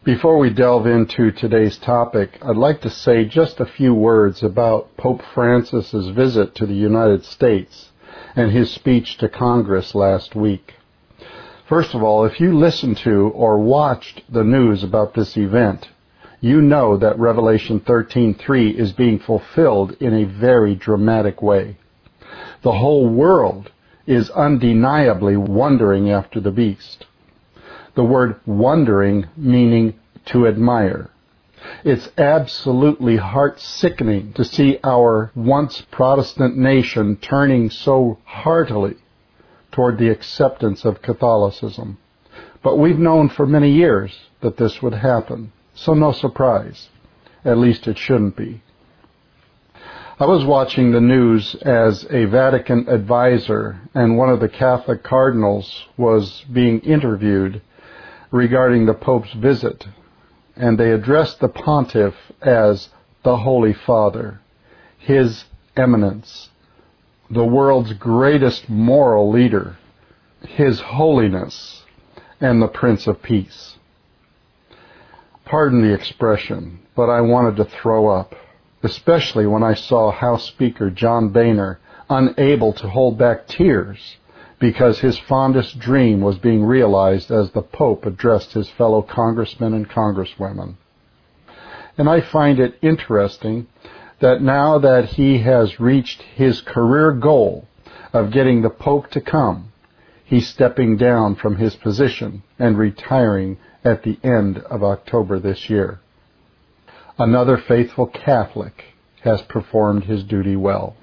Before we delve into today's topic, I'd like to say just a few words about Pope Francis's visit to the United States and his speech to Congress last week. First of all, if you listened to or watched the news about this event, you know that Revelation 13:3 is being fulfilled in a very dramatic way. The whole world is undeniably wondering after the beast. The word wondering meaning to admire. It's absolutely heart-sickening to see our once Protestant nation turning so heartily toward the acceptance of Catholicism. But we've known for many years that this would happen, so no surprise. At least it shouldn't be. I was watching the news as a Vatican advisor, and one of the Catholic cardinals was being interviewed regarding the Pope's visit, and they addressed the pontiff as the Holy Father, His Eminence, the world's greatest moral leader, His Holiness, and the Prince of Peace. Pardon the expression, but I wanted to throw up, especially when I saw House Speaker John Boehner unable to hold back tears because his fondest dream was being realized as the Pope addressed his fellow congressmen and congresswomen. And I find it interesting that now that he has reached his career goal of getting the Pope to come, he's stepping down from his position and retiring at the end of October this year. Another faithful Catholic has performed his duty well.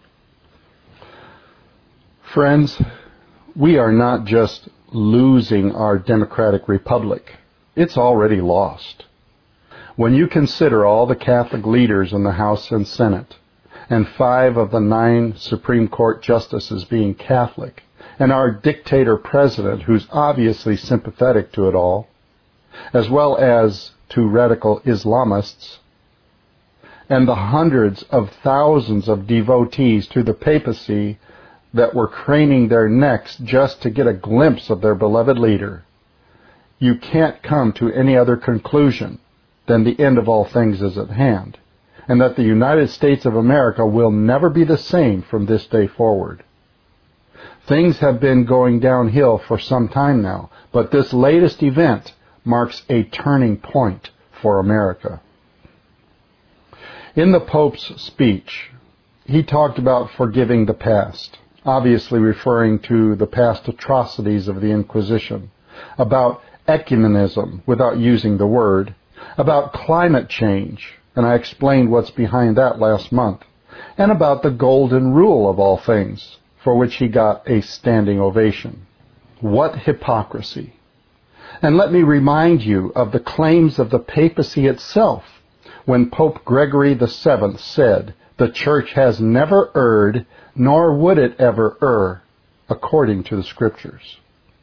Friends, we are not just losing our democratic republic. It's already lost. When you consider all the Catholic leaders in the House and Senate, and 5 of the 9 Supreme Court justices being Catholic, and our dictator president who's obviously sympathetic to it all, as well as to radical Islamists, and the hundreds of thousands of devotees to the papacy that were craning their necks just to get a glimpse of their beloved leader, you can't come to any other conclusion than the end of all things is at hand, and that the United States of America will never be the same from this day forward. Things have been going downhill for some time now, but this latest event marks a turning point for America. In the Pope's speech, he talked about forgiving the past, obviously referring to the past atrocities of the Inquisition, about ecumenism without using the word, about climate change, and I explained what's behind that last month, and about the golden rule of all things, for which he got a standing ovation. What hypocrisy! And let me remind you of the claims of the papacy itself when Pope Gregory VII said, "The Church has never erred, nor would it ever err, according to the Scriptures."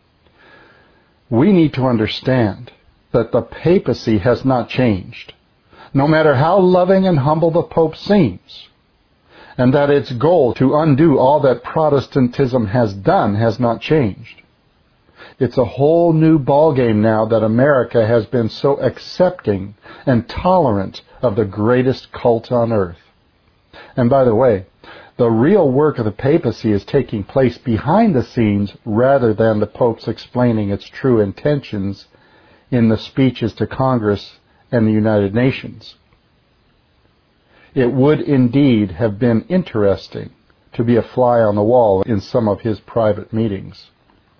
We need to understand that the papacy has not changed, no matter how loving and humble the Pope seems, and that its goal to undo all that Protestantism has done has not changed. It's a whole new ballgame now that America has been so accepting and tolerant of the greatest cult on earth. And by the way, the real work of the papacy is taking place behind the scenes rather than the Pope's explaining its true intentions in the speeches to Congress and the United Nations. It would indeed have been interesting to be a fly on the wall in some of his private meetings.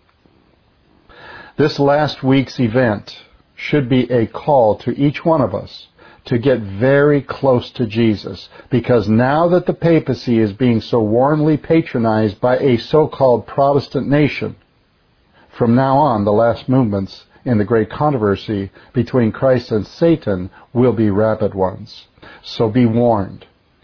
This last week's event should be a call to each one of us to get very close to Jesus, because now that the papacy is being so warmly patronized by a so-called Protestant nation, from now on the last movements in the great controversy between Christ and Satan will be rapid ones. So be warned.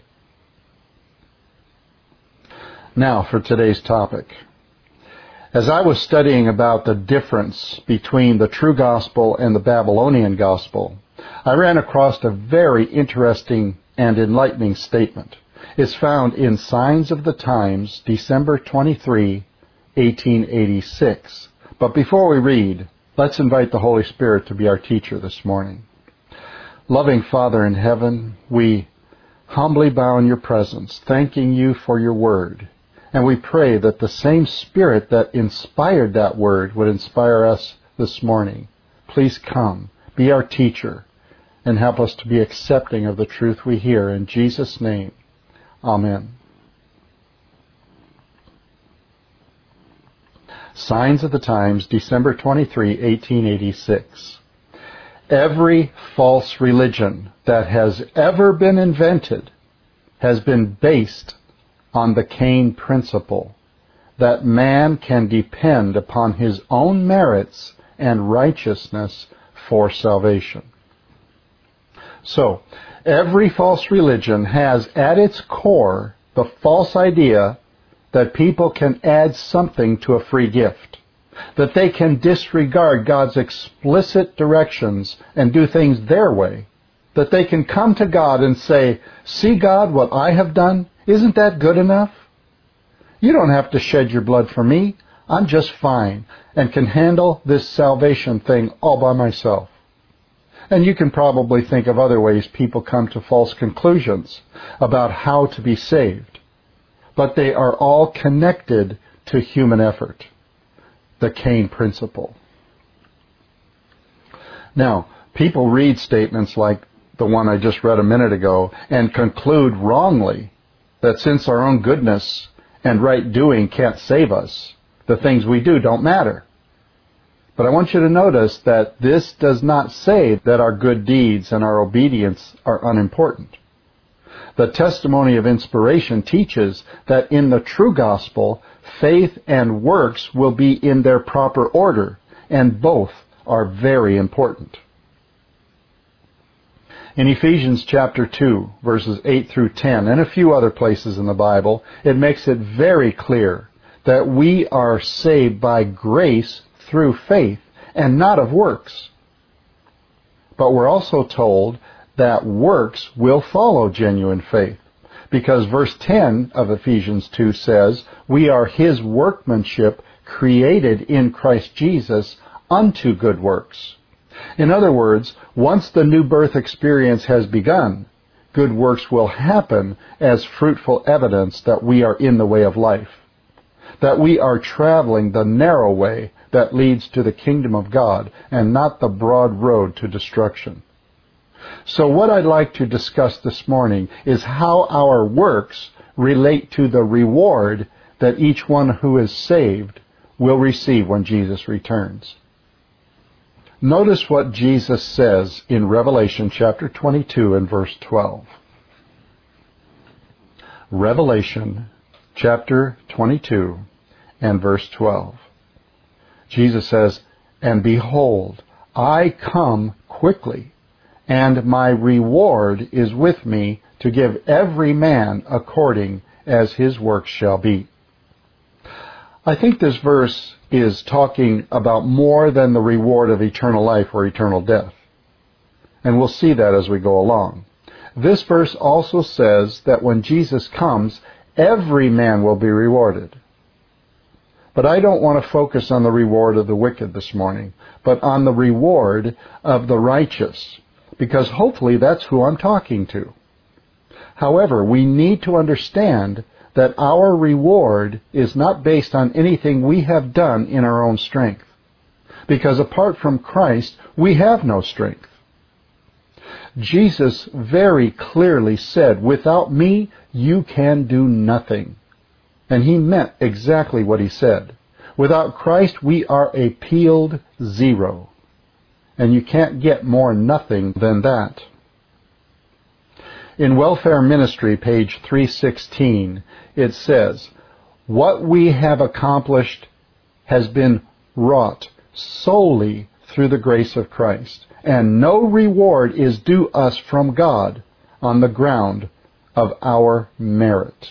Now for today's topic. As I was studying about the difference between the true gospel and the Babylonian gospel, I ran across a very interesting and enlightening statement. It's found in Signs of the Times, December 23, 1886. But before we read, Let's invite the Holy Spirit to be our teacher this morning. Loving Father in heaven, we humbly bow in your presence, thanking you for your word. And we pray that the same Spirit that inspired that word would inspire us this morning. Please come, be our teacher, and help us to be accepting of the truth we hear. In Jesus' name, amen. Signs of the Times, December 23, 1886. Every false religion that has ever been invented has been based on the Cain principle, that man can depend upon his own merits and righteousness for salvation. So, every false religion has at its core the false idea that people can add something to a free gift, that they can disregard God's explicit directions and do things their way, that they can come to God and say, "See, God, what I have done? Isn't that good enough? You don't have to shed your blood for me. I'm just fine and can handle this salvation thing all by myself." And you can probably think of other ways people come to false conclusions about how to be saved. But they are all connected to human effort, the Cain principle. Now, people read statements like the one I just read a minute ago and conclude wrongly that since our own goodness and right doing can't save us, the things we do don't matter. But I want you to notice that this does not say that our good deeds and our obedience are unimportant. The testimony of inspiration teaches that in the true gospel, faith and works will be in their proper order, and both are very important. In Ephesians chapter 2, verses 8 through 10, and a few other places in the Bible, it makes it very clear that we are saved by grace through faith and not of works. But we're also told that works will follow genuine faith, because verse 10 of Ephesians 2 says, "We are His workmanship, created in Christ Jesus unto good works." In other words, once the new birth experience has begun, good works will happen as fruitful evidence that we are in the way of life, that we are traveling the narrow way that leads to the kingdom of God and not the broad road to destruction. So what I'd like to discuss this morning is how our works relate to the reward that each one who is saved will receive when Jesus returns. Notice what Jesus says in Revelation chapter 22 and verse 12. Revelation chapter 22 and verse 12. Jesus says, "And behold, I come quickly, and my reward is with me to give every man according as his work shall be." I think this verse is talking about more than the reward of eternal life or eternal death. And we'll see that as we go along. This verse also says that when Jesus comes, every man will be rewarded. But I don't want to focus on the reward of the wicked this morning, but on the reward of the righteous, because hopefully that's who I'm talking to. However, we need to understand that our reward is not based on anything we have done in our own strength, because apart from Christ, we have no strength. Jesus very clearly said, "Without me, you can do nothing." And he meant exactly what he said. Without Christ, we are a peeled zero. And you can't get more nothing than that. In Welfare Ministry, page 316, it says, "What we have accomplished has been wrought solely through the grace of Christ, and no reward is due us from God on the ground of our merit."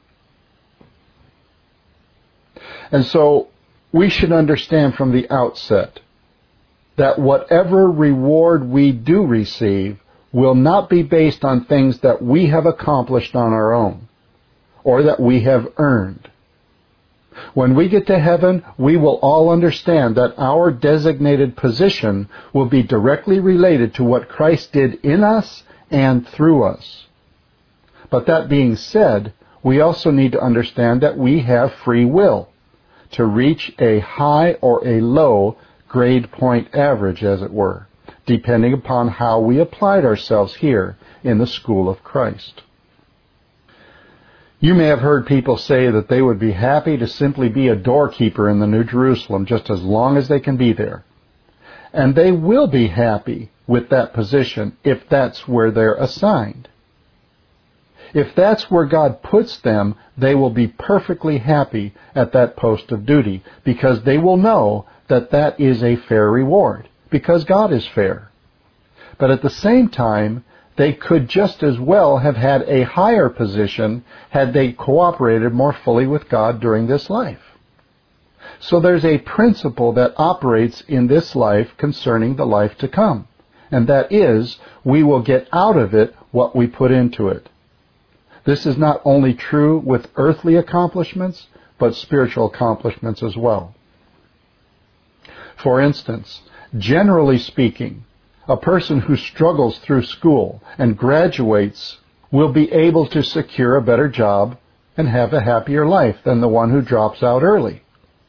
And so we should understand from the outset that whatever reward we do receive will not be based on things that we have accomplished on our own or that we have earned. When we get to heaven, we will all understand that our designated position will be directly related to what Christ did in us and through us. But that being said, we also need to understand that we have free will to reach a high or a low grade point average, as it were, depending upon how we applied ourselves here in the school of Christ. You may have heard people say that they would be happy to simply be a doorkeeper in the New Jerusalem just as long as they can be there. And they will be happy with that position if that's where they're assigned. If that's where God puts them, they will be perfectly happy at that post of duty because they will know that that is a fair reward because God is fair. But at the same time, they could just as well have had a higher position had they cooperated more fully with God during this life. So there's a principle that operates in this life concerning the life to come, and that is, we will get out of it what we put into it. This is not only true with earthly accomplishments, but spiritual accomplishments as well. For instance, generally speaking, a person who struggles through school and graduates will be able to secure a better job and have a happier life than the one who drops out early.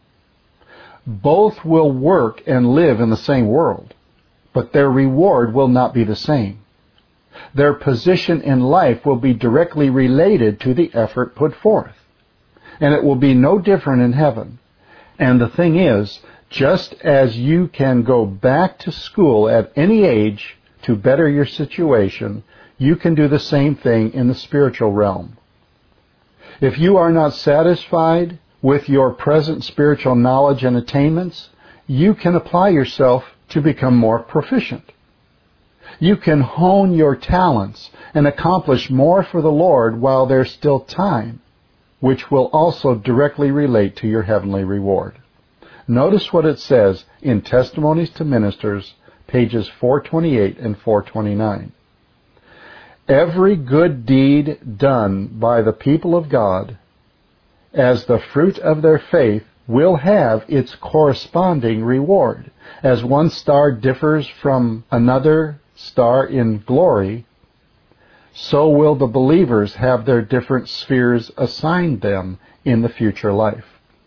Both will work and live in the same world, but their reward will not be the same. Their position in life will be directly related to the effort put forth, and it will be no different in heaven. And the thing is, just as you can go back to school at any age to better your situation, you can do the same thing in the spiritual realm. If you are not satisfied with your present spiritual knowledge and attainments, you can apply yourself to become more proficient. You can hone your talents and accomplish more for the Lord while there's still time, which will also directly relate to your heavenly reward. Notice what it says in Testimonies to Ministers, pages 428 and 429. Every good deed done by the people of God, as the fruit of their faith, will have its corresponding reward. As one star differs from another star in glory, so will the believers have their different spheres assigned them in the future life.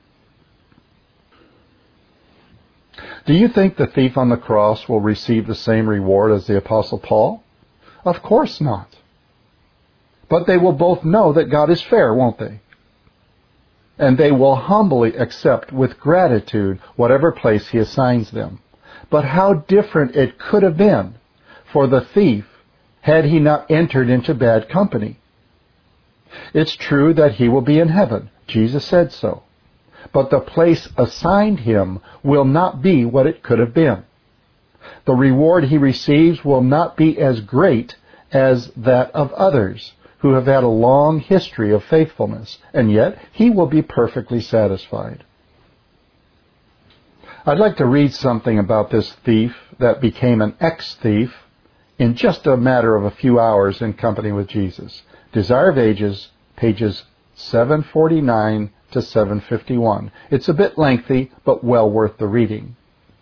Do you think the thief on the cross will receive the same reward as the Apostle Paul? Of course not. But they will both know that God is fair, won't they? And they will humbly accept with gratitude whatever place he assigns them. But how different it could have been for the thief had he not entered into bad company. It's true that he will be in heaven. Jesus said so. But the place assigned him will not be what it could have been. The reward he receives will not be as great as that of others who have had a long history of faithfulness, and yet he will be perfectly satisfied. I'd like to read something about this thief that became an ex-thief in just a matter of a few hours in company with Jesus. Desire of Ages, pages 749 to 751. It's a bit lengthy, but well worth the reading.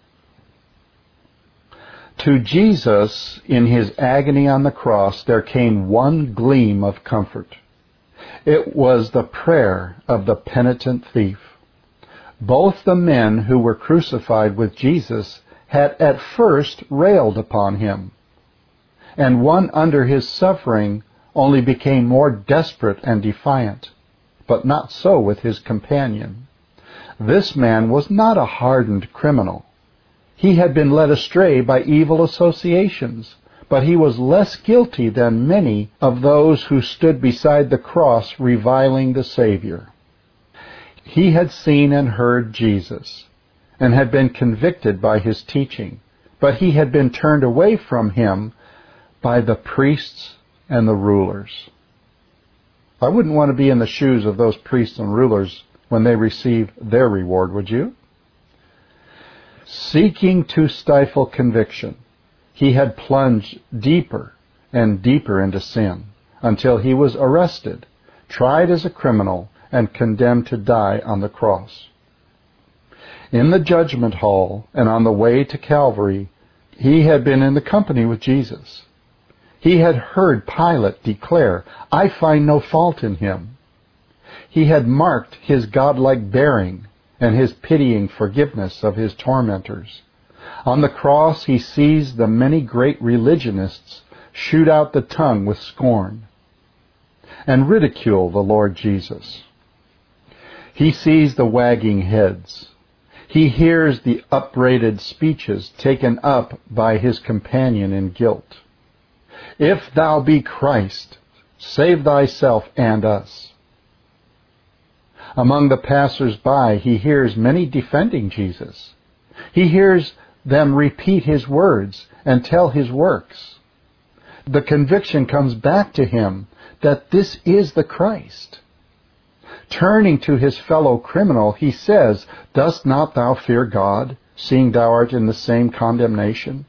To Jesus, in his agony on the cross, there came one gleam of comfort. It was the prayer of the penitent thief. Both the men who were crucified with Jesus had at first railed upon him, and one under his suffering only became more desperate and defiant. But not so with his companion. This man was not a hardened criminal. He had been led astray by evil associations, but he was less guilty than many of those who stood beside the cross reviling the Savior. He had seen and heard Jesus, and had been convicted by his teaching, but he had been turned away from him by the priests and the rulers. I wouldn't want to be in the shoes of those priests and rulers when they receive their reward, would you? Seeking to stifle conviction, he had plunged deeper and deeper into sin until he was arrested, tried as a criminal, and condemned to die on the cross. In the judgment hall and on the way to Calvary, he had been in the company with Jesus. He had heard Pilate declare, "I find no fault in him." He had marked his godlike bearing and his pitying forgiveness of his tormentors. On the cross, he sees the many great religionists shoot out the tongue with scorn and ridicule the Lord Jesus. He sees the wagging heads. He hears the upbraided speeches taken up by his companion in guilt. "If thou be Christ, save thyself and us." Among the passers-by, he hears many defending Jesus. He hears them repeat his words and tell his works. The conviction comes back to him that this is the Christ. Turning to his fellow criminal, he says, "Dost not thou fear God, seeing thou art in the same condemnation?"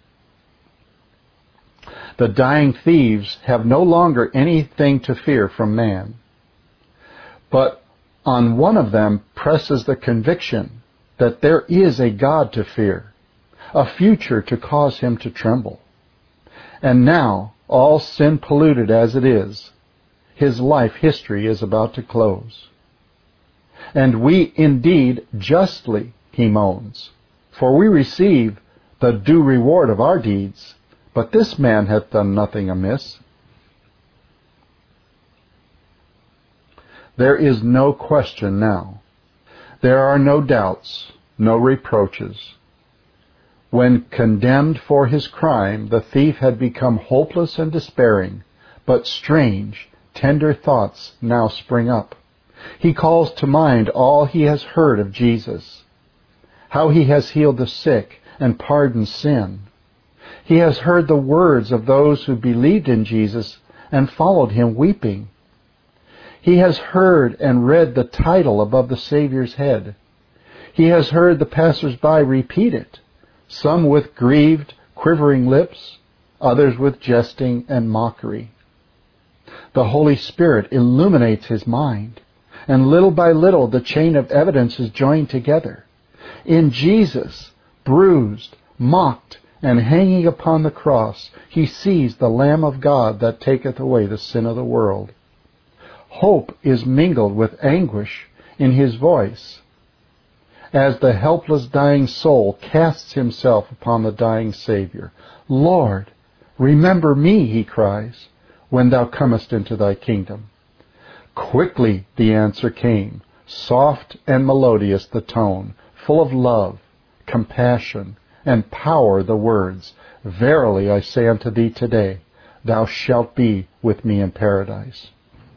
The dying thieves have no longer anything to fear from man. But on one of them presses the conviction that there is a God to fear, a future to cause him to tremble. And now, all sin polluted as it is, his life history is about to close. "And we indeed justly," he moans, "for we receive the due reward of our deeds, but this man hath done nothing amiss." There is no question now. There are no doubts, no reproaches. When condemned for his crime, the thief had become hopeless and despairing, but strange, tender thoughts now spring up. He calls to mind all he has heard of Jesus, how he has healed the sick and pardoned sin. He has heard the words of those who believed in Jesus and followed him weeping. He has heard and read the title above the Savior's head. He has heard the passers-by repeat it, some with grieved, quivering lips, others with jesting and mockery. The Holy Spirit illuminates his mind, and little by little the chain of evidence is joined together. In Jesus, bruised, mocked, and hanging upon the cross, he sees the Lamb of God that taketh away the sin of the world. Hope is mingled with anguish in his voice as the helpless dying soul casts himself upon the dying Savior. "Lord, remember me," he cries, "when thou comest into thy kingdom." Quickly the answer came, soft and melodious the tone, full of love, compassion, and power the words, "Verily I say unto thee today, thou shalt be with me in paradise."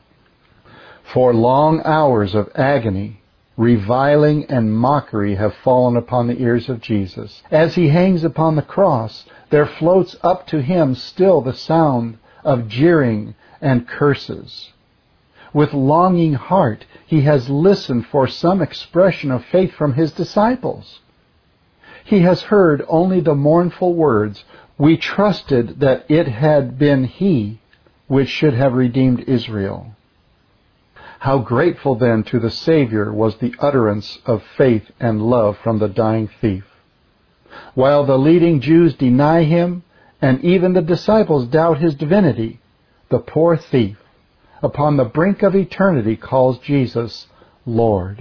For long hours of agony, reviling and mockery have fallen upon the ears of Jesus. As he hangs upon the cross, there floats up to him still the sound of jeering and curses. With longing heart, he has listened for some expression of faith from his disciples. He has heard only the mournful words, "We trusted that it had been he which should have redeemed Israel." How grateful then to the Savior was the utterance of faith and love from the dying thief. While the leading Jews deny him, and even the disciples doubt his divinity, the poor thief, upon the brink of eternity, calls Jesus Lord.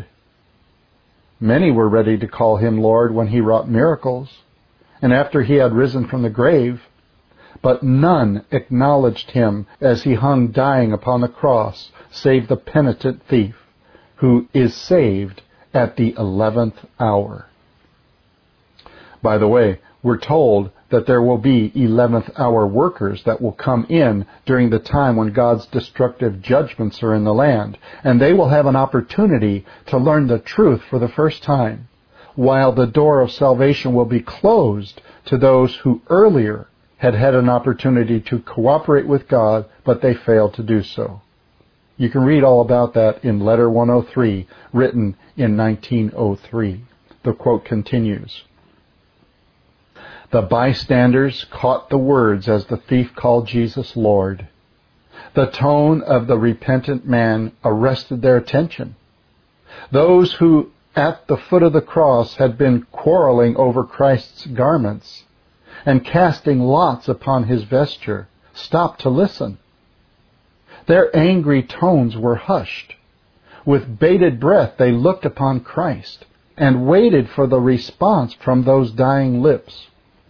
Many were ready to call him Lord when he wrought miracles, and after he had risen from the grave, but none acknowledged him as he hung dying upon the cross, save the penitent thief, who is saved at the 11th hour. By the way, we're told that there will be 11th hour workers that will come in during the time when God's destructive judgments are in the land, and they will have an opportunity to learn the truth for the first time, while the door of salvation will be closed to those who earlier had had an opportunity to cooperate with God, but they failed to do so. You can read all about that in Letter 103, written in 1903. The quote continues, "The bystanders caught the words as the thief called Jesus Lord. The tone of the repentant man arrested their attention. Those who at the foot of the cross had been quarreling over Christ's garments and casting lots upon his vesture stopped to listen. Their angry tones were hushed. With bated breath they looked upon Christ and waited for the response from those dying lips.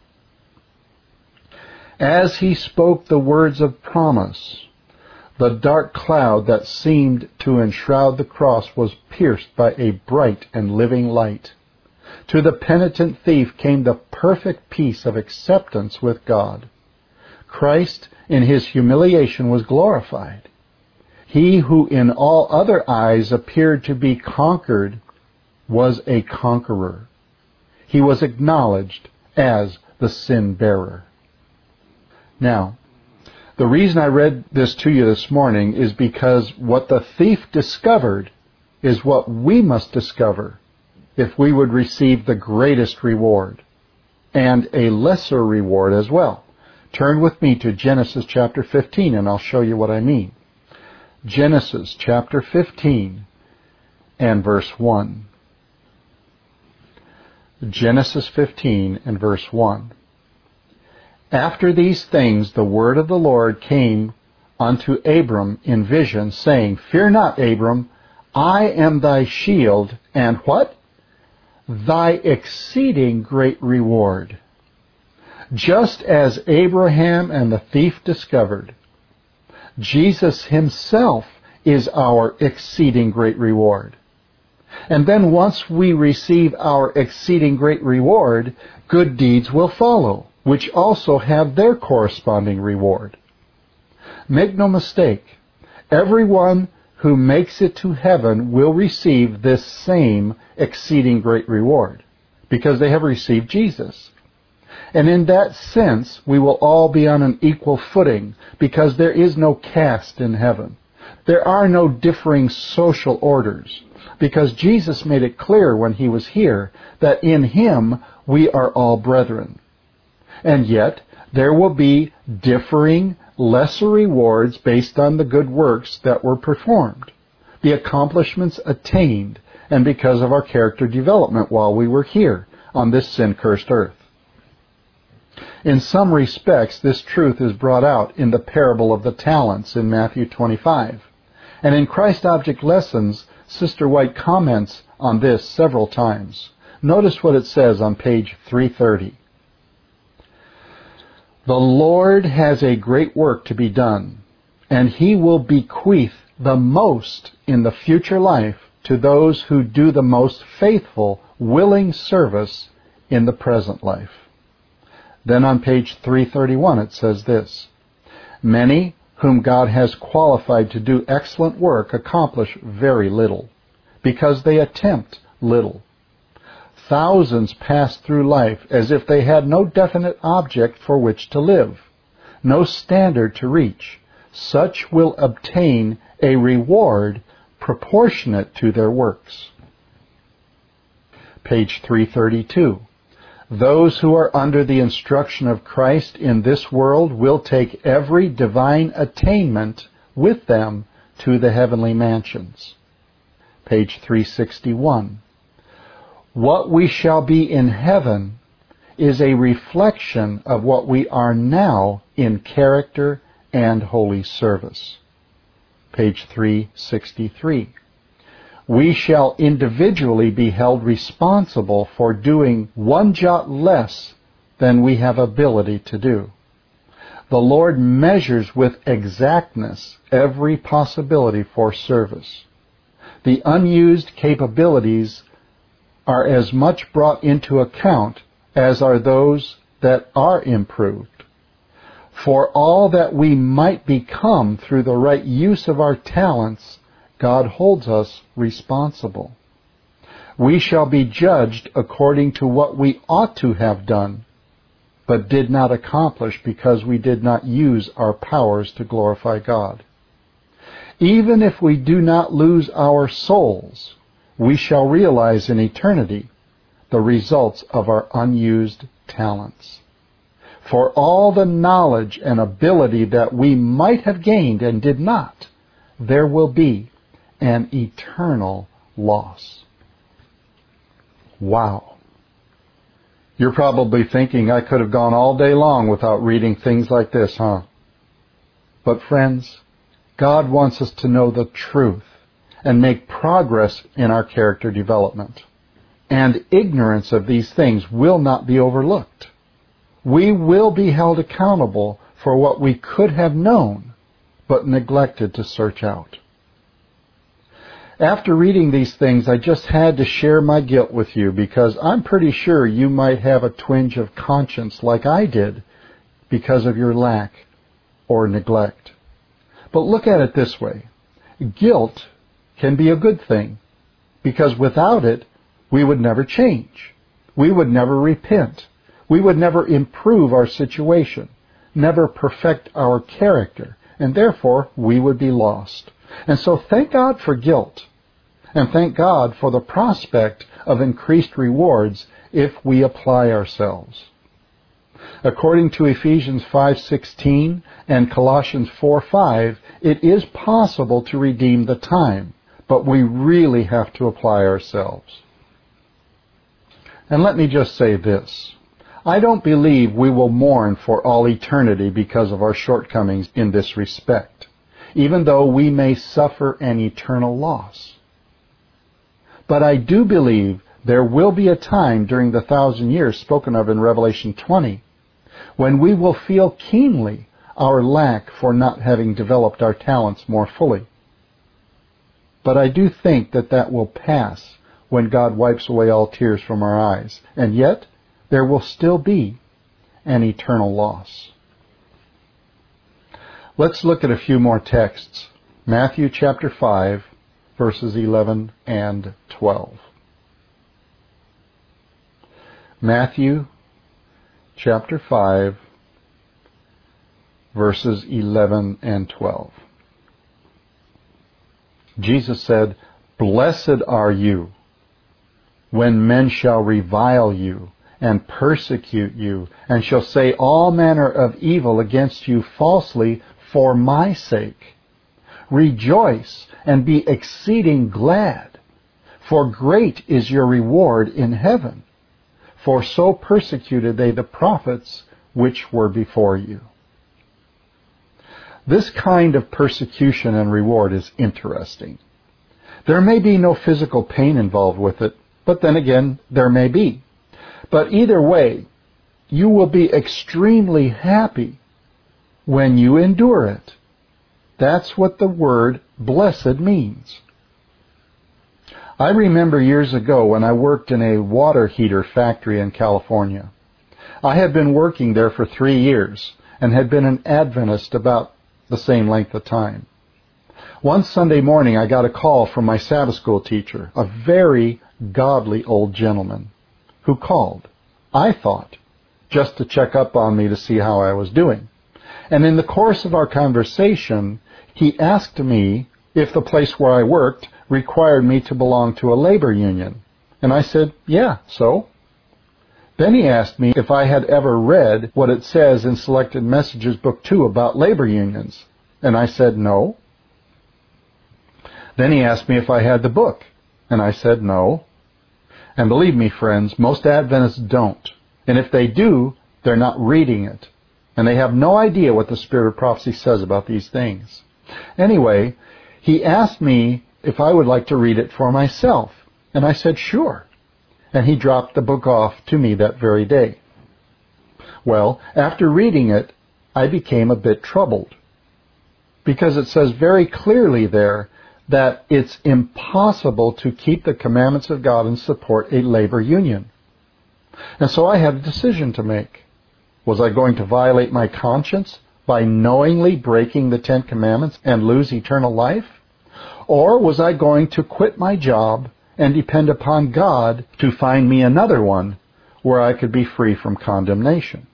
As he spoke the words of promise, the dark cloud that seemed to enshroud the cross was pierced by a bright and living light. To the penitent thief came the perfect peace of acceptance with God. Christ, in his humiliation, was glorified. He who in all other eyes appeared to be conquered was a conqueror. He was acknowledged as the sin-bearer. Now, the reason I read this to you this morning is because what the thief discovered is what we must discover if we would receive the greatest reward and a lesser reward as well. Turn with me to Genesis chapter 15 and I'll show you what I mean. Genesis chapter 15 and verse 1. Genesis 15 and verse 1. After these things the word of the Lord came unto Abram in vision, saying, Fear not, Abram, I am thy shield, and what? Thy exceeding great reward. Just as Abraham and the thief discovered, Jesus himself is our exceeding great reward. And then once we receive our exceeding great reward, good deeds will follow, which also have their corresponding reward. Make no mistake, everyone who makes it to heaven will receive this same exceeding great reward, because they have received Jesus. And in that sense, we will all be on an equal footing, because there is no caste in heaven. There are no differing social orders, because Jesus made it clear when he was here that in him we are all brethren. And yet, there will be differing, lesser rewards based on the good works that were performed, the accomplishments attained, and because of our character development while we were here on this sin-cursed earth. In some respects, this truth is brought out in the parable of the talents in Matthew 25. And in Christ Object Lessons, Sister White comments on this several times. Notice what it says on page 330. The Lord has a great work to be done, and he will bequeath the most in the future life to those who do the most faithful, willing service in the present life. Then on page 331 it says this, Many whom God has qualified to do excellent work accomplish very little, because they attempt little. Thousands pass through life as if they had no definite object for which to live, no standard to reach. Such will obtain a reward proportionate to their works. Page 332. Those who are under the instruction of Christ in this world will take every divine attainment with them to the heavenly mansions. Page 361. What we shall be in heaven is a reflection of what we are now in character and holy service. Page 363. We shall individually be held responsible for doing one jot less than we have ability to do. The Lord measures with exactness every possibility for service. The unused capabilities are as much brought into account as are those that are improved. For all that we might become through the right use of our talents, God holds us responsible. We shall be judged according to what we ought to have done, but did not accomplish because we did not use our powers to glorify God. Even if we do not lose our souls, we shall realize in eternity the results of our unused talents. For all the knowledge and ability that we might have gained and did not, there will be an eternal loss. Wow. You're probably thinking, I could have gone all day long without reading things like this, huh? But friends, God wants us to know the truth and make progress in our character development. And ignorance of these things will not be overlooked. We will be held accountable for what we could have known, but neglected to search out. After reading these things, I just had to share my guilt with you because I'm pretty sure you might have a twinge of conscience like I did because of your lack or neglect. But look at it this way. Guilt can be a good thing because without it, we would never change. We would never repent. We would never improve our situation, never perfect our character, and therefore we would be lost. And so thank God for guilt, and thank God for the prospect of increased rewards if we apply ourselves. According to Ephesians 5:16 and Colossians 4:5, it is possible to redeem the time, but we really have to apply ourselves. And let me just say this. I don't believe we will mourn for all eternity because of our shortcomings in this respect, even though we may suffer an eternal loss. But I do believe there will be a time during the 1,000 years spoken of in Revelation 20 when we will feel keenly our lack for not having developed our talents more fully. But I do think that will pass when God wipes away all tears from our eyes, and yet there will still be an eternal loss. Let's look at a few more texts. Matthew chapter 5, verses 11 and 12. Matthew chapter 5, verses 11 and 12. Jesus said, "Blessed are you when men shall revile you and persecute you, and shall say all manner of evil against you falsely for my sake. Rejoice and be exceeding glad, for great is your reward in heaven. For so persecuted they the prophets which were before you." This kind of persecution and reward is interesting. There may be no physical pain involved with it, but then again, there may be. But either way, you will be extremely happy when you endure it. That's what the word blessed means. I remember years ago when I worked in a water heater factory in California. I had been working there for 3 years and had been an Adventist about the same length of time. One Sunday morning I got a call from my Sabbath school teacher, a very godly old gentleman, who called, I thought, just to check up on me to see how I was doing. And in the course of our conversation, he asked me if the place where I worked required me to belong to a labor union. And I said, yeah, so? Then he asked me if I had ever read what it says in Selected Messages Book 2 about labor unions. And I said, no. Then he asked me if I had the book. And I said, no. And believe me, friends, most Adventists don't. And if they do, they're not reading it. And they have no idea what the Spirit of Prophecy says about these things. Anyway, he asked me if I would like to read it for myself. And I said, sure. And he dropped the book off to me that very day. Well, after reading it, I became a bit troubled. Because it says very clearly there that it's impossible to keep the commandments of God and support a labor union. And so I had a decision to make. Was I going to violate my conscience by knowingly breaking the 10 Commandments and lose eternal life? Or was I going to quit my job and depend upon God to find me another one where I could be free from condemnation?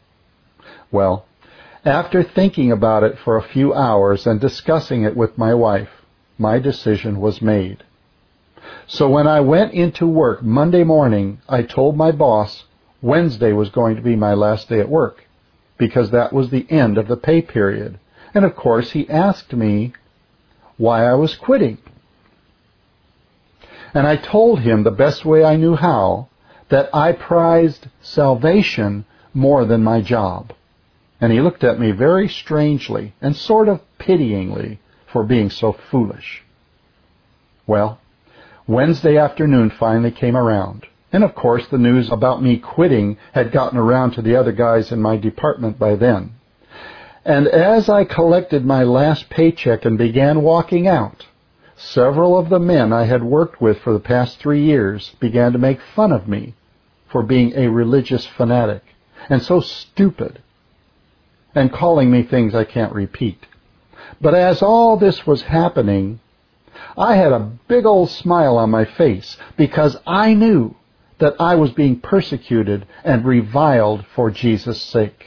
Well, after thinking about it for a few hours and discussing it with my wife, my decision was made. So when I went into work Monday morning, I told my boss Wednesday was going to be my last day at work, because that was the end of the pay period. And of course he asked me why I was quitting. And I told him the best way I knew how that I prized salvation more than my job. And he looked at me very strangely and sort of pityingly for being so foolish. Well, Wednesday afternoon finally came around. And of course the news about me quitting had gotten around to the other guys in my department by then. And as I collected my last paycheck and began walking out, several of the men I had worked with for the past 3 years began to make fun of me for being a religious fanatic and so stupid, and calling me things I can't repeat. But as all this was happening, I had a big old smile on my face because I knew that I was being persecuted and reviled for Jesus' sake.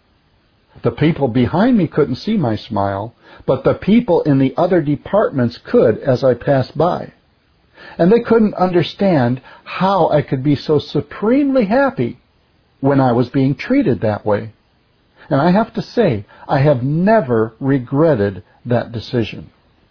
The people behind me couldn't see my smile, but the people in the other departments could as I passed by. And they couldn't understand how I could be so supremely happy when I was being treated that way. And I have to say, I have never regretted that decision.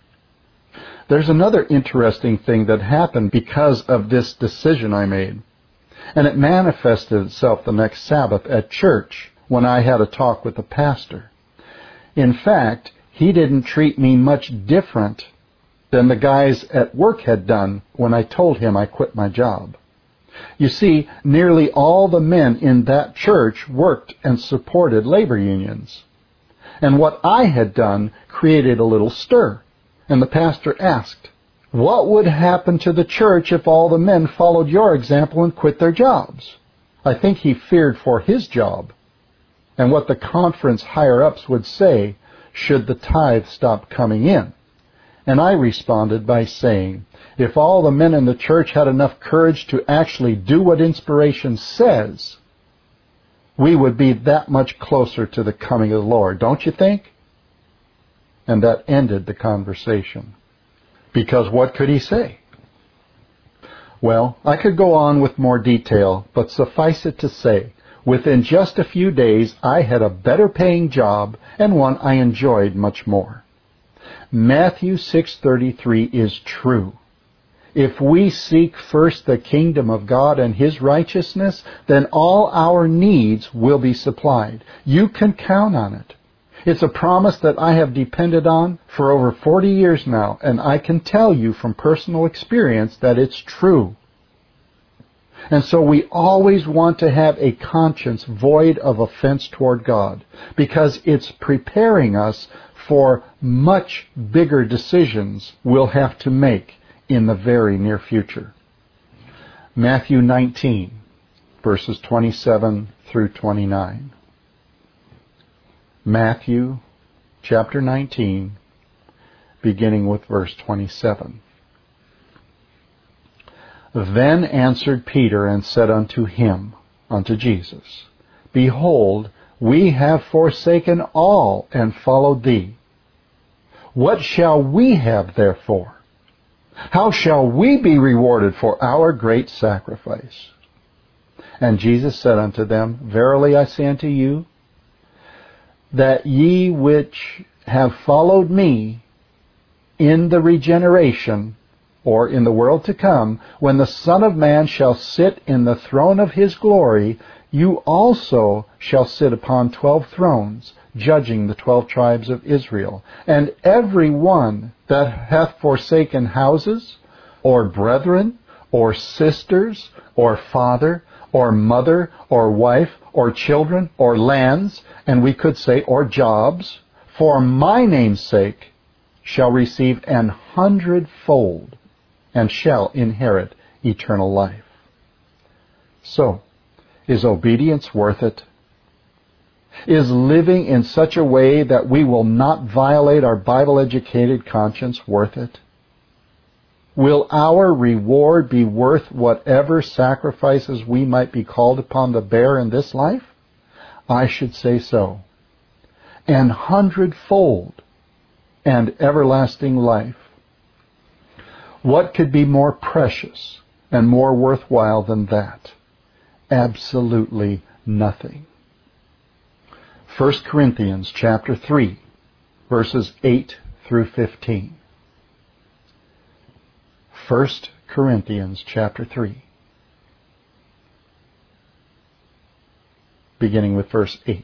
There's another interesting thing that happened because of this decision I made. And it manifested itself the next Sabbath at church when I had a talk with the pastor. In fact, he didn't treat me much different than the guys at work had done when I told him I quit my job. You see, nearly all the men in that church worked and supported labor unions. And what I had done created a little stir. And the pastor asked, "What would happen to the church if all the men followed your example and quit their jobs?" I think he feared for his job and what the conference higher-ups would say should the tithe stop coming in. And I responded by saying, if all the men in the church had enough courage to actually do what inspiration says, we would be that much closer to the coming of the Lord, don't you think? And that ended the conversation. Because what could he say? Well, I could go on with more detail, but suffice it to say, within just a few days, I had a better paying job and one I enjoyed much more. Matthew 6:33 is true. If we seek first the kingdom of God and His righteousness, then all our needs will be supplied. You can count on it. It's a promise that I have depended on for over 40 years now, and I can tell you from personal experience that it's true. And so we always want to have a conscience void of offense toward God, because it's preparing us for much bigger decisions we'll have to make in the very near future. Matthew 19, verses 27 through 29. Matthew chapter 19, beginning with verse 27. Then answered Peter and said unto him, unto Jesus, Behold, we have forsaken all and followed thee. What shall we have therefore? How shall we be rewarded for our great sacrifice? And Jesus said unto them, Verily I say unto you, that ye which have followed me in the regeneration, or in the world to come, when the Son of Man shall sit in the throne of his glory, you also shall sit upon 12 thrones, judging the 12 tribes of Israel. And every one that hath forsaken houses, or brethren, or sisters, or father, or mother, or wife, or children, or lands, and we could say, or jobs, for my name's sake, shall receive 100-fold, and shall inherit eternal life. So, is obedience worth it? Is living in such a way that we will not violate our Bible-educated conscience worth it? Will our reward be worth whatever sacrifices we might be called upon to bear in this life? I should say so. 100-fold and everlasting life. What could be more precious and more worthwhile than that? Absolutely nothing. 1 Corinthians chapter 3, verses 8 through 15. 1 Corinthians chapter 3, beginning with verse 8.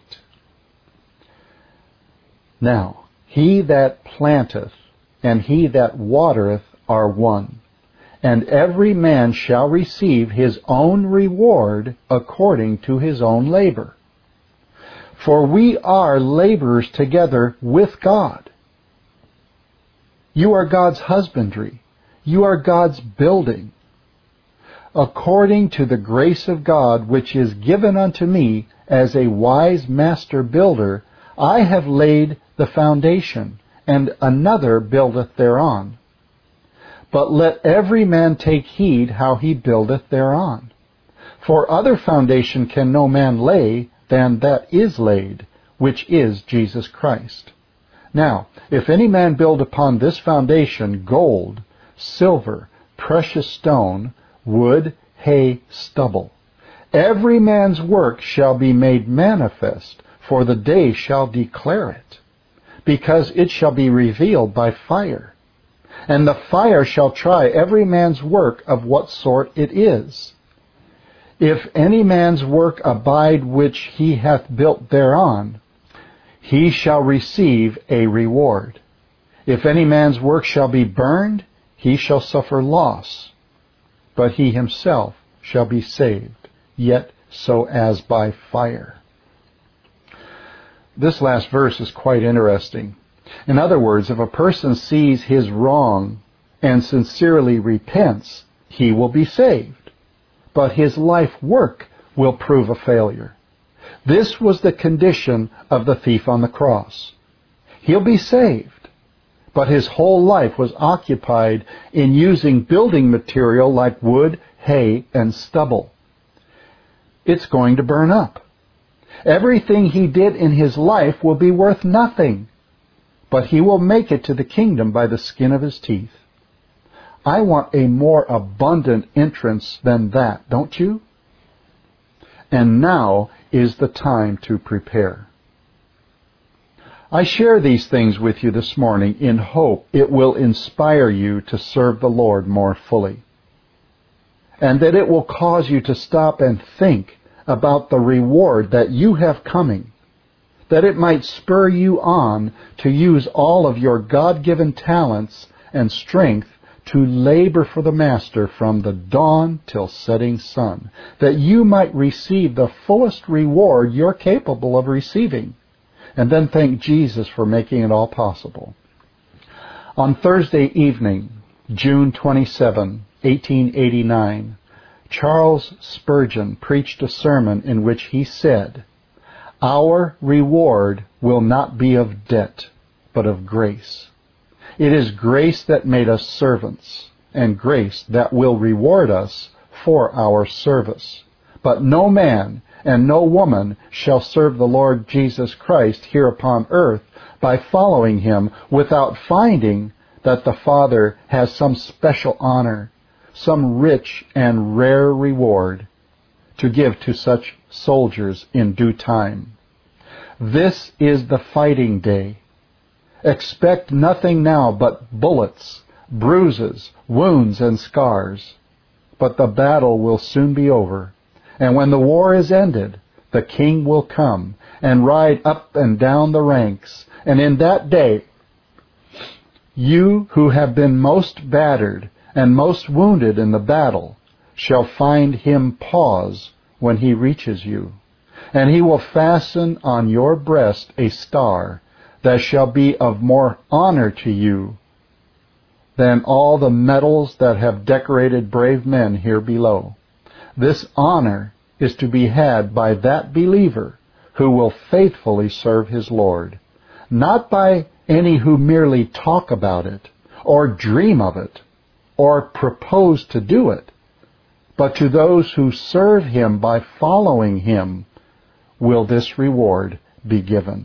Now, he that planteth and he that watereth are one, and every man shall receive his own reward according to his own labor. For we are laborers together with God. You are God's husbandry. You are God's building. According to the grace of God which is given unto me as a wise master builder, I have laid the foundation, and another buildeth thereon. But let every man take heed how he buildeth thereon. For other foundation can no man lay than that is laid, which is Jesus Christ. Now, if any man build upon this foundation gold, silver, precious stone, wood, hay, stubble, every man's work shall be made manifest, for the day shall declare it, because it shall be revealed by fire. And the fire shall try every man's work of what sort it is. If any man's work abide which he hath built thereon, he shall receive a reward. If any man's work shall be burned, he shall suffer loss, but he himself shall be saved, yet so as by fire. This last verse is quite interesting. In other words, if a person sees his wrong and sincerely repents, he will be saved, but his life work will prove a failure. This was the condition of the thief on the cross. He'll be saved, but his whole life was occupied in using building material like wood, hay, and stubble. It's going to burn up. Everything he did in his life will be worth nothing, but he will make it to the kingdom by the skin of his teeth. I want a more abundant entrance than that, don't you? And now is the time to prepare. I share these things with you this morning in hope it will inspire you to serve the Lord more fully, and that it will cause you to stop and think about the reward that you have coming, that it might spur you on to use all of your God-given talents and strength to labor for the Master from the dawn till setting sun, that you might receive the fullest reward you're capable of receiving, and then thank Jesus for making it all possible. On Thursday evening, June 27, 1889, Charles Spurgeon preached a sermon in which he said, "Our reward will not be of debt, but of grace. It is grace that made us servants, and grace that will reward us for our service. But no man and no woman shall serve the Lord Jesus Christ here upon earth by following him without finding that the Father has some special honor, some rich and rare reward to give to such soldiers in due time. This is the fighting day. Expect nothing now but bullets, bruises, wounds, and scars. But the battle will soon be over, and when the war is ended, the King will come and ride up and down the ranks, and in that day, you who have been most battered and most wounded in the battle shall find him pause when he reaches you, and he will fasten on your breast a star that shall be of more honor to you than all the medals that have decorated brave men here below. This honor is to be had by that believer who will faithfully serve his Lord, not by any who merely talk about it, or dream of it, or propose to do it, but to those who serve him by following him will this reward be given."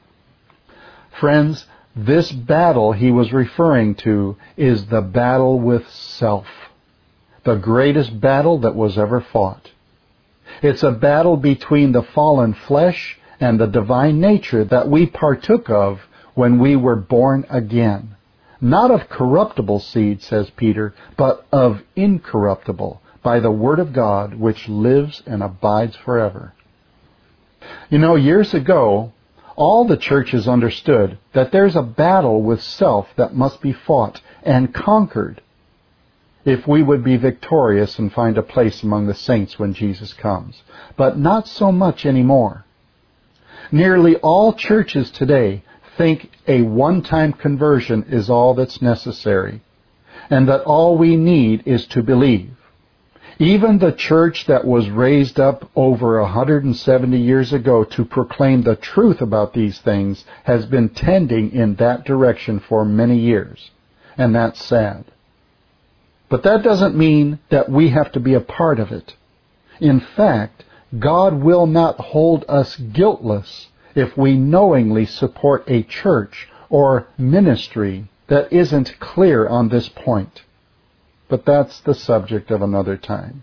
Friends, this battle he was referring to is the battle with self, the greatest battle that was ever fought. It's a battle between the fallen flesh and the divine nature that we partook of when we were born again. not of corruptible seed, says Peter, but of incorruptible, by the word of God, which lives and abides forever. You know, years ago, all the churches understood that there's a battle with self that must be fought and conquered if we would be victorious and find a place among the saints when Jesus comes. But not so much anymore. Nearly all churches today think a one-time conversion is all that's necessary, and that all we need is to believe. Even the church that was raised up over 170 years ago to proclaim the truth about these things has been tending in that direction for many years, and that's sad. But that doesn't mean that we have to be a part of it. In fact, God will not hold us guiltless if we knowingly support a church or ministry that isn't clear on this point. But that's the subject of another time.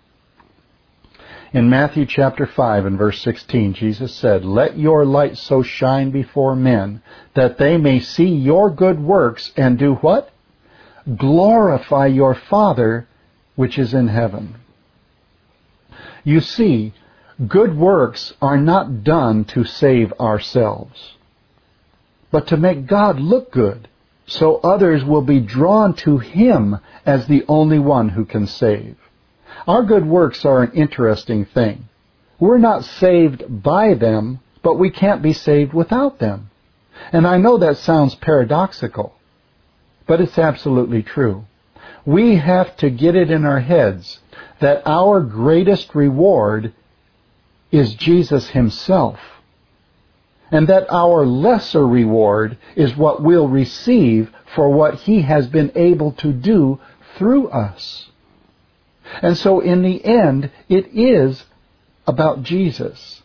In Matthew chapter 5 and verse 16, Jesus said, "Let your light so shine before men that they may see your good works and do what? Glorify your Father which is in heaven." You see, good works are not done to save ourselves, but to make God look good, so others will be drawn to Him as the only one who can save. Our good works are an interesting thing. We're not saved by them, but we can't be saved without them. And I know that sounds paradoxical, but it's absolutely true. We have to get it in our heads that our greatest reward is Jesus Himself, and that our lesser reward is what we'll receive for what He has been able to do through us. And so in the end, it is about Jesus.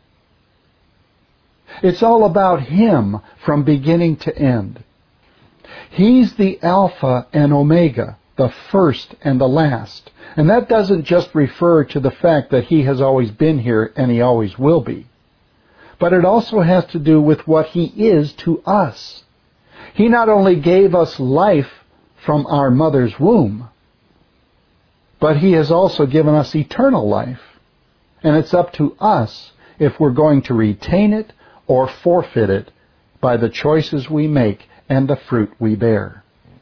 It's all about Him from beginning to end. He's the Alpha and Omega, the first and the last. And that doesn't just refer to the fact that He has always been here and He always will be. But it also has to do with what He is to us. He not only gave us life from our mother's womb, but He has also given us eternal life. And it's up to us if we're going to retain it or forfeit it by the choices we make and the fruit we bear.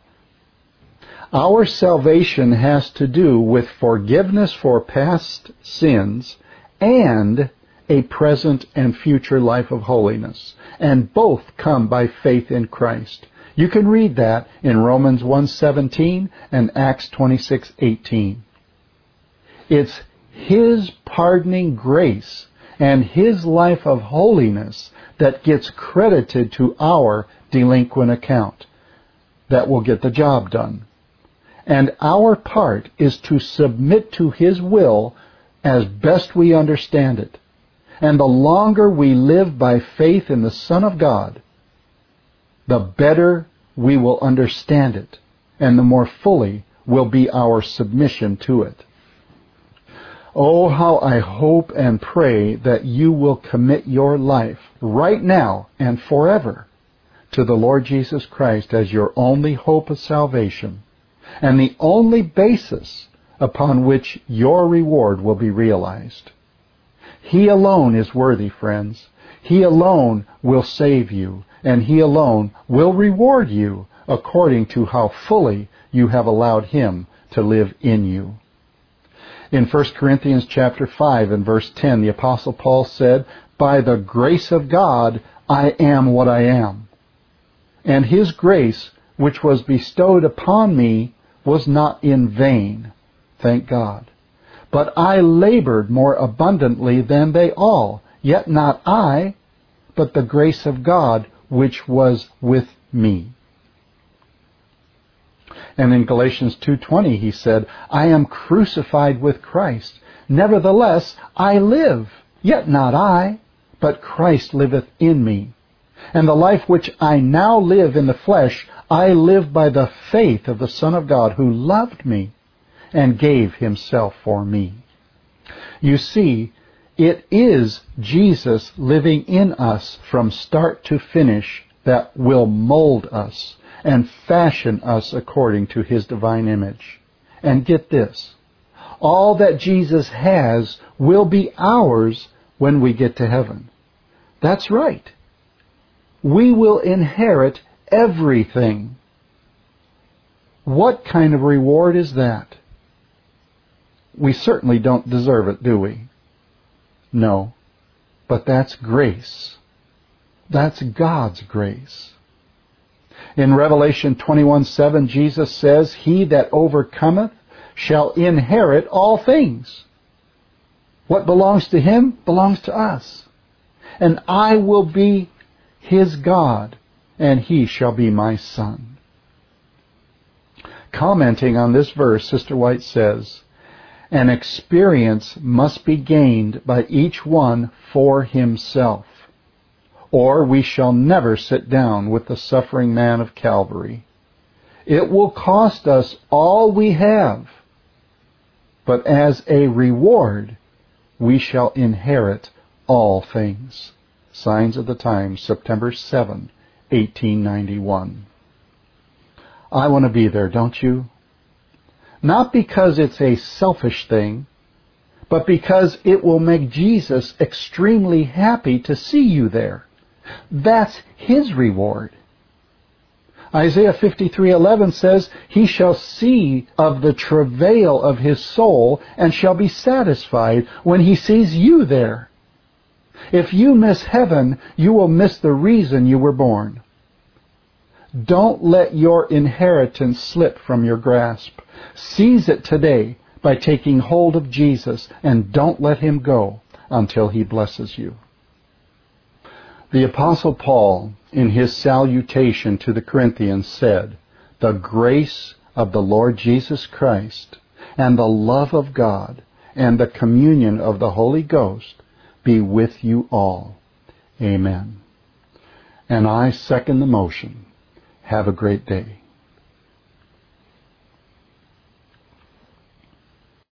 Our salvation has to do with forgiveness for past sins and a present and future life of holiness. And both come by faith in Christ. You can read that in Romans 1:17 and Acts 26:18. It's His pardoning grace and His life of holiness that gets credited to our delinquent account that will get the job done. And our part is to submit to His will as best we understand it. And the longer we live by faith in the Son of God, the better we will understand it, and the more fully will be our submission to it. Oh, how I hope and pray that you will commit your life right now and forever to the Lord Jesus Christ as your only hope of salvation and the only basis upon which your reward will be realized. He alone is worthy, friends. He alone will save you, and He alone will reward you according to how fully you have allowed Him to live in you. In 1 Corinthians chapter 5 and verse 10, the Apostle Paul said, "By the grace of God I am what I am. And His grace, which was bestowed upon me, was not in vain." Thank God. "But I labored more abundantly than they all, yet not I, but the grace of God which was with me." And in Galatians 2:20 he said, "I am crucified with Christ. Nevertheless I live, yet not I, but Christ liveth in me. And the life which I now live in the flesh, I live by the faith of the Son of God who loved me and gave Himself for me." You see, it is Jesus living in us from start to finish that will mold us and fashion us according to His divine image. And get this, all that Jesus has will be ours when we get to heaven. That's right. We will inherit everything. What kind of reward is that? We certainly don't deserve it, do we? No. But that's grace. That's God's grace. In Revelation 21:7, Jesus says, "He that overcometh shall inherit all things." What belongs to him belongs to us. And I will be his God, and he shall be my son. Commenting on this verse, Sister White says, "An experience must be gained by each one for himself, or we shall never sit down with the suffering man of Calvary. It will cost us all we have, but as a reward, we shall inherit all things." Signs of the Times, September 7, 1891. I want to be there, don't you? Not because it's a selfish thing, but because it will make Jesus extremely happy to see you there. That's His reward. Isaiah 53:11 says, "He shall see of the travail of his soul and shall be satisfied when he sees you there." If you miss heaven, you will miss the reason you were born. Don't let your inheritance slip from your grasp. Seize it today by taking hold of Jesus, and don't let Him go until He blesses you. The Apostle Paul, in his salutation to the Corinthians, said, "The grace of the Lord Jesus Christ, and the love of God, and the communion of the Holy Ghost be with you all. Amen." And I second the motion. Have a great day.